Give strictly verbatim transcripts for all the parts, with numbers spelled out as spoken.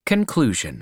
Conclusion.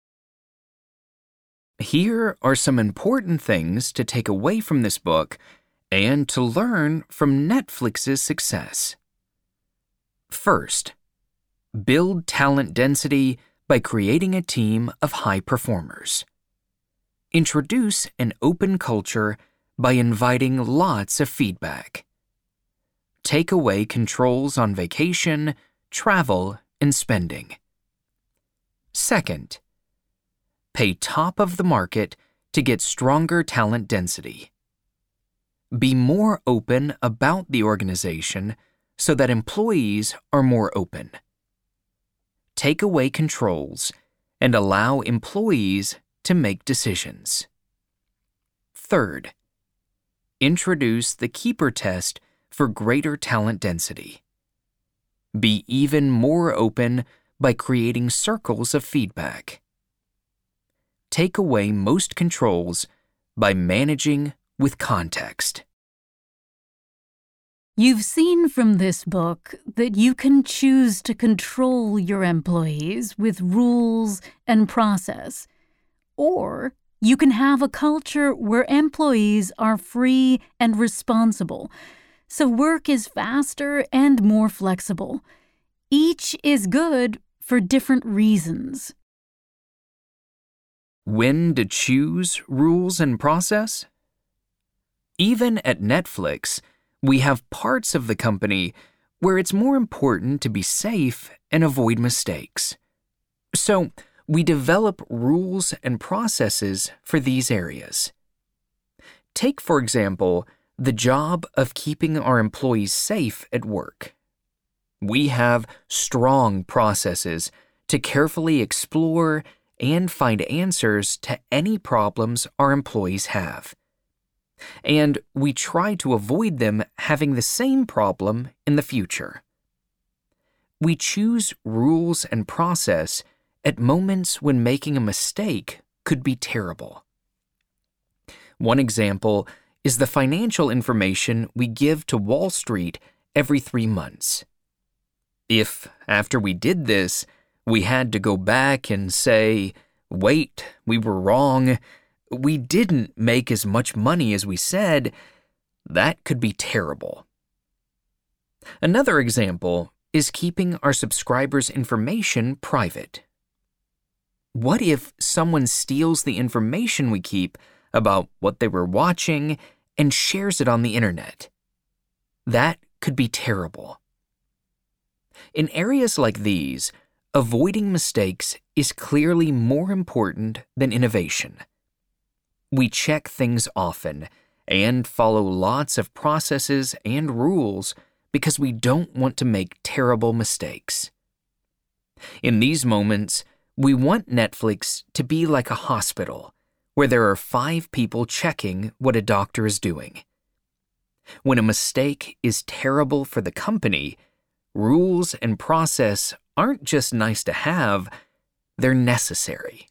Here are some important things to take away from this book and to learn from Netflix's success. First, build talent density by creating a team of high performers. Introduce an open culture by inviting lots of feedback. Take away controls on vacation, travel, and spending. Second, pay top of the market to get stronger talent density. Be more open about the organization so that employees are more open. Take away controls and allow employees to make decisions. Third, introduce the Keeper Test for greater talent density. Be even more open by creating circles of feedback. Take away most controls by managing with context. You've seen from this book that you can choose to control your employees with rules and process, or you can have a culture where employees are free and responsible, so work is faster and more flexible. Each is good for different reasons. When to choose rules and process? Even at Netflix, we have parts of the company where it's more important to be safe and avoid mistakes. So, we develop rules and processes for these areas. Take, for example, the job of keeping our employees safe at work. We have strong processes to carefully explore and find answers to any problems our employees have. And we try to avoid them having the same problem in the future. We choose rules and process at moments when making a mistake could be terrible. One example is the financial information we give to Wall Street every three months. If, after we did this, we had to go back and say, wait, we were wrong, we didn't make as much money as we said, that could be terrible. Another example is keeping our subscribers' information private. What if someone steals the information we keep about what they were watching and shares it on the internet? That could be terrible. In areas like these, avoiding mistakes is clearly more important than innovation. We check things often and follow lots of processes and rules because we don't want to make terrible mistakes. In these moments, we want Netflix to be like a hospital where there are five people checking what a doctor is doing. When a mistake is terrible for the company, rules and process aren't just nice to have, they're necessary.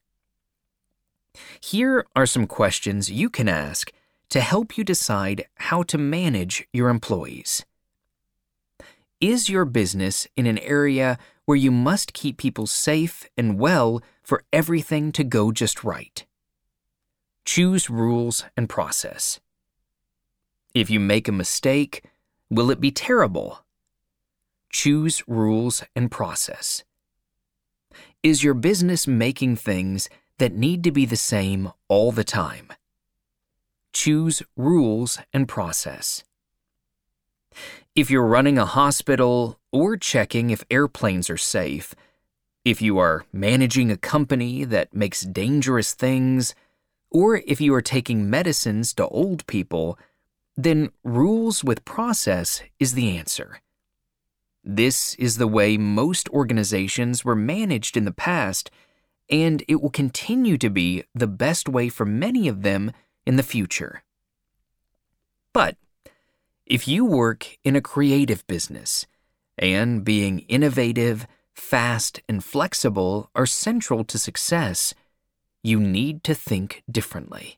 Here are some questions you can ask to help you decide how to manage your employees. Is your business in an area where you must keep people safe and well for everything to go just right? Choose rules and process. If you make a mistake, will it be terrible? Choose rules and process. Is your business making things that need to be the same all the time? Choose rules and process. If you're running a hospital or checking if airplanes are safe, if you are managing a company that makes dangerous things, or if you are taking medicines to old people, then rules with process is the answer. This is the way most organizations were managed in the past, and it will continue to be the best way for many of them in the future. But if you work in a creative business, and being innovative, fast, and flexible are central to success, you need to think differently.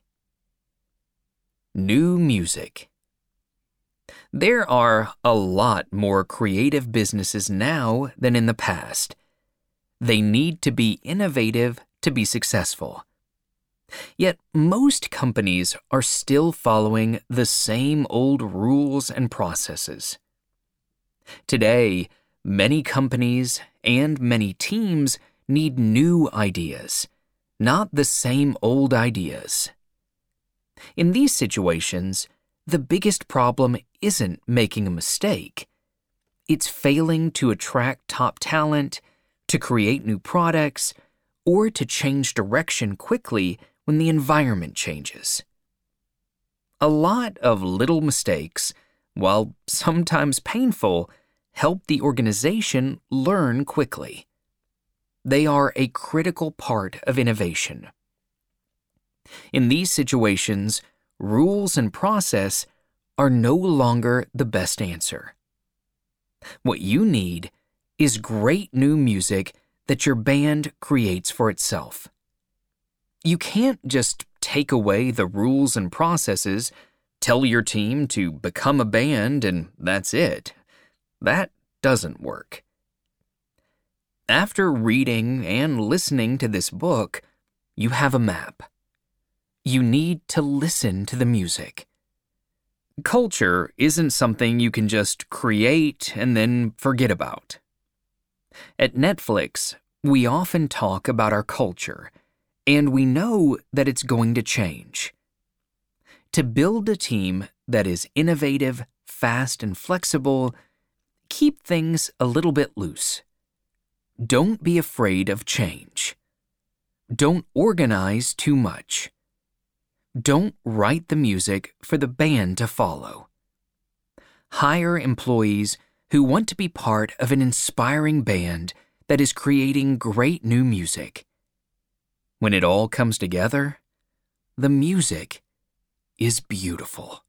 New music. There are a lot more creative businesses now than in the past. They need to be innovative to be successful. Yet most companies are still following the same old rules and processes. Today, many companies and many teams need new ideas, not the same old ideas. In these situations, the biggest problem isn't making a mistake. It's failing to attract top talent, to create new products, or to change direction quickly when the environment changes. A lot of little mistakes, while sometimes painful, help the organization learn quickly. They are a critical part of innovation. In these situations, rules and process are no longer the best answer. What you need is great new music that your band creates for itself. You can't just take away the rules and processes, tell your team to become a band, and that's it. That doesn't work. After reading and listening to this book, you have a map. You need to listen to the music. Culture isn't something you can just create and then forget about. At Netflix, we often talk about our culture, and we know that it's going to change. To build a team that is innovative, fast, and flexible, keep things a little bit loose. Don't be afraid of change. Don't organize too much. Don't write the music for the band to follow. Hire employees who want to be part of an inspiring band that is creating great new music. When it all comes together, the music is beautiful.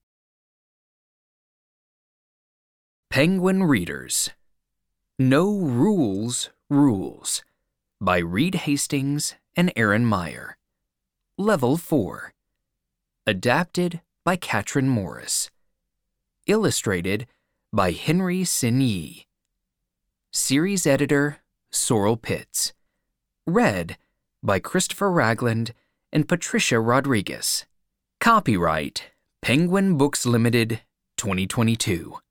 Penguin Readers. No Rules, Rules by Reed Hastings and Aaron Meyer. Level four. Adapted by Katrin Morris. Illustrated by Henry Sin Yi. Series editor, Sorrel Pitts. Read by Christopher Ragland and Patricia Rodriguez. Copyright, Penguin Books Limited, twenty twenty-two.